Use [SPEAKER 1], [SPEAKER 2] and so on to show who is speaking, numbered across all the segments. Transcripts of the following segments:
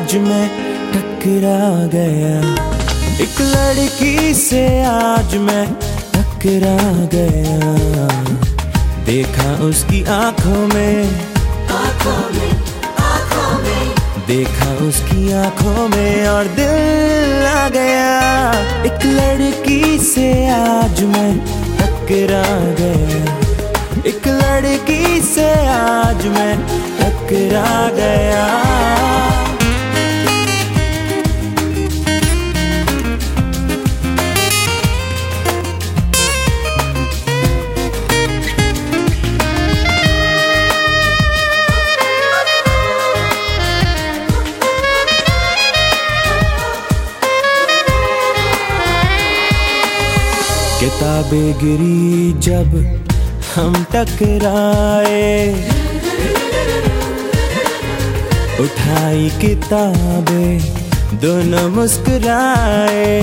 [SPEAKER 1] आज मैं टकरा गया, एक लड़की से आज मैं टकरा गया। देखा उसकी आंखों में, देखा उसकी आंखों में और दिल आ गया। एक लड़की से आज मैं टकरा गया, एक लड़की से आज मैं टकरा गया। किताबें गिरी जब हम टकराए, उठाई किताबें दोनों मुस्कुराए।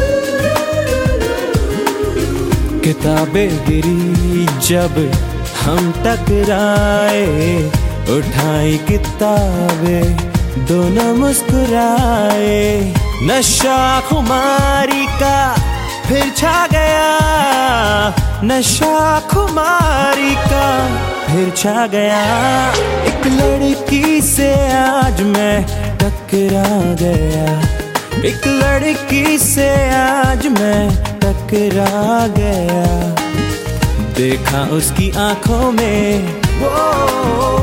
[SPEAKER 1] किताबें गिरी जब हम टकराए, उठाई किताबें दोनों मुस्कुराए। नशा खुमारी का फिर छा गया, नशा खुमारी का फिर छा गया। एक लड़की से आज मैं टकरा गया, एक लड़की से आज मैं टकरा गया। देखा उसकी आंखों में वो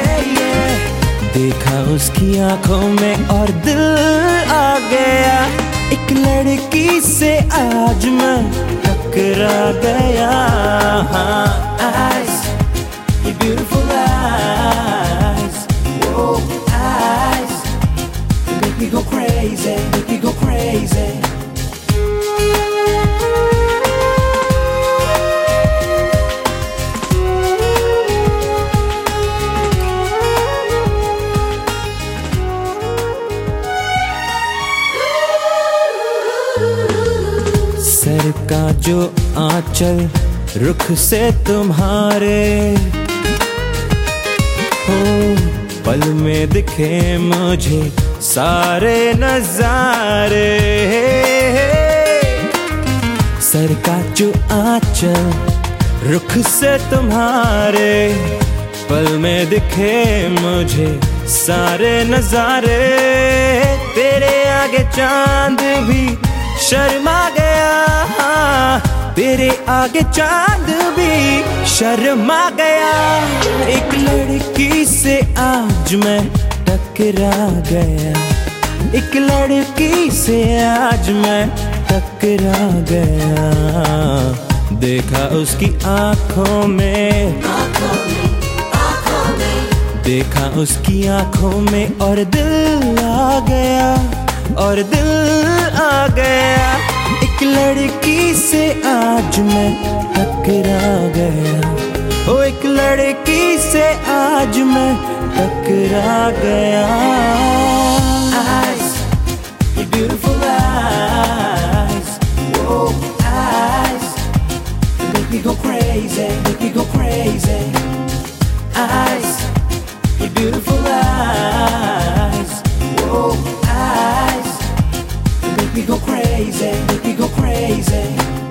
[SPEAKER 1] देखा उसकी आंखों में और दिल आ गया। एक लड़की से आज मैं टकरा गया। Eyes, your beautiful eyes, whoa, eyes, you make me go crazy, make me go crazy. सर का जो आंचल रुख से तुम्हारे हो, पल में दिखे मुझे सारे नजारे। सर का जो आंचल रुख से तुम्हारे, पल में दिखे मुझे सारे नजारे। तेरे आगे चांद भी शर्मा गया, तेरे आगे चांद भी शर्मा गया। एक लड़की से आज मैं टकरा गया, एक लड़की से आज मैं टकरा गया। देखा उसकी आंखों में, देखा उसकी आंखों में और दिल आ गया, और दिल आ गया। एक लड़की से आज मैं टकरा गया, ओ एक लड़की से आज मैं टकरा गया। Eyes, your beautiful eyes, whoa, eyes, you make me go crazy, make me go crazy. Eyes, your beautiful eyes, whoa, eyes, you make me go crazy, make me go crazy.